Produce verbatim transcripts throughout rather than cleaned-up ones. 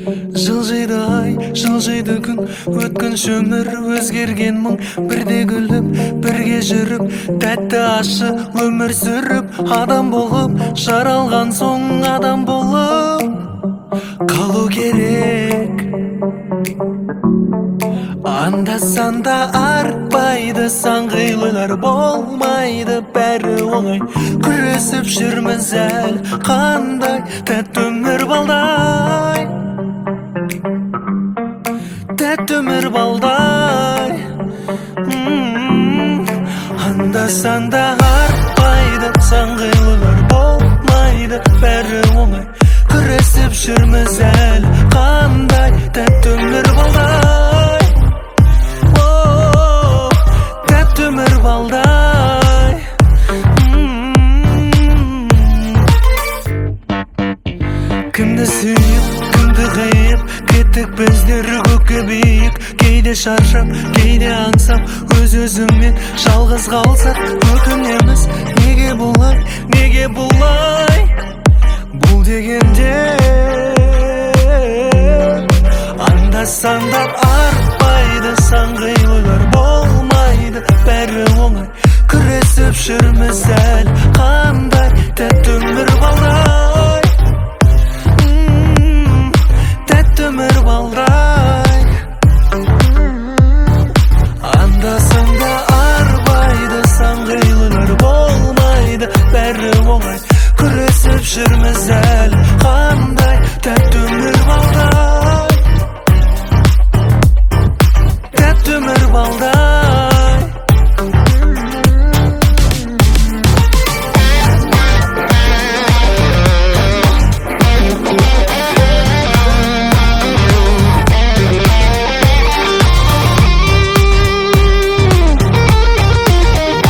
Жылжиды ай, жылжиды күн, өткінші өмір өзгерген мың. Бірде күліп, бірге жүріп, тәтті ащы өмір сүріп, адам болып, жаралған соң адам болып қалу керек. Анда-санда арбайды, сан қилылар болмайды, бәрі оңай. Күресіп жүрміз әлі, қандай тәтті өмір балдай, тәтті өмір балдай. Анда-санда арбайды, сан қилылар болмайды, бәрі оңай. Күресіп жүрміз әлі, қандай тәтті өмір балдай, тәтті өмір балдай. Кімді сүйіп, кімді қиып, кеттік біздер көкке биік. Кейде шаршап, кейде аңсап, өз-өзімен жалғыз қалсақ өкінеміз. Неге бұлай, неге бұлай, бұл дегенде анда-санда арбайды, сан қилылар болмайды, бәрі оңай. Күресіп жүрміз әлі, қандай тәтті өмір балдай, тәтті өмір балдай. Анда-санда арбайды, сан қилылар болмайды, бәрі оңай. Күресіп жүрміз әлі, қандай тәтті өмір балдай, тәтті өмір балдай.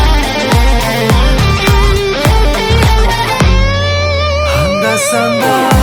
Анда-санда